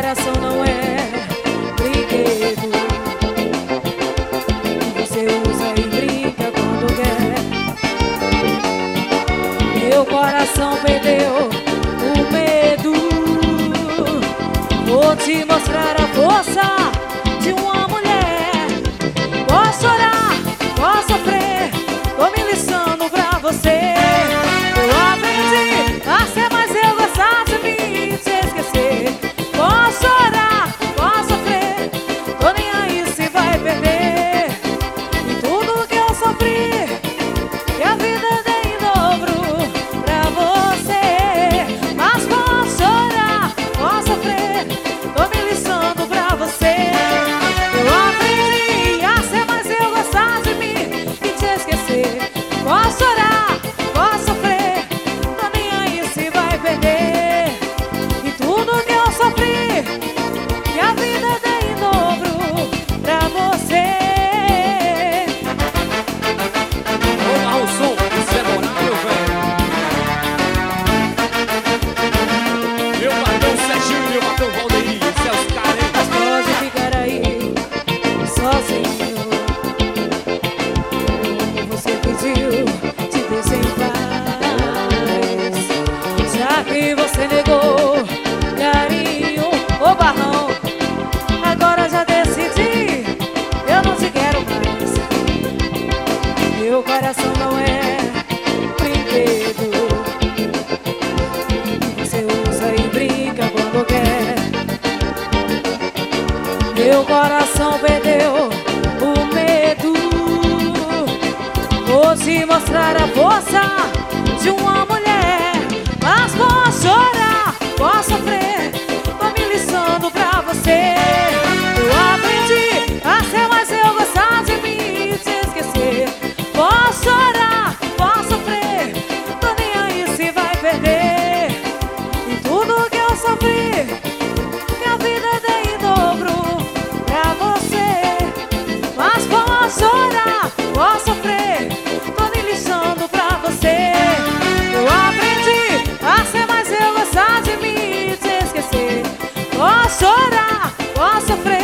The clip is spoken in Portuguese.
coração não é brinquedo que você usa e brinca quando quer. Meu coração perdeu o medo. Vou te mostrar a força de uma mulher. Posso chorar, posso sofrer, tô me lixando pra você. Eu aprendi a ser, mas eu gostar de mim e te esquecer. Posso chorar, posso sofrer, tô nem aí se vai perder. E tudo que eu sofri, que a vida deu em dobro pra você. Mas posso chorar, posso sofrer, tô me lixando pra você. Eu aprendi a ser, mas eu gostar de mim e te esquecer. Posso chorar, posso sofrer, tô nem aí se vai perder. E tudo que eu sofri, que a vida deu em dobro pra você. Vamos lá, o som, isso é moral, meu velho. Meu patrão Serginho, meu patrão Valdeir, isso é os caras, Mas pode ficar aí, sozinho. Como você pediu, te deixei em paz. Já que você negou carinho, ô barrão, agora já decidi, eu não te quero mais. Meu coração não é brinquedo que você usa e brinca quando quer. Meu coração perdeu o medo. Vou te mostrar a força de uma mulher. Mas posso chorar, posso sofrer, tô me lixando pra você. Eu aprendi a ser, mas eu gostar de mim e te esquecer. Posso chorar, posso sofrer, tô nem aí se vai perder. E tudo que eu sofri, que a vida deu em dobro pra você. Mas posso chorar, posso sofrer, tô me lixando pra você. Eu aprendi a ser, mas eu gostar de mim e te esquecer. Posso chorar, posso sofrer,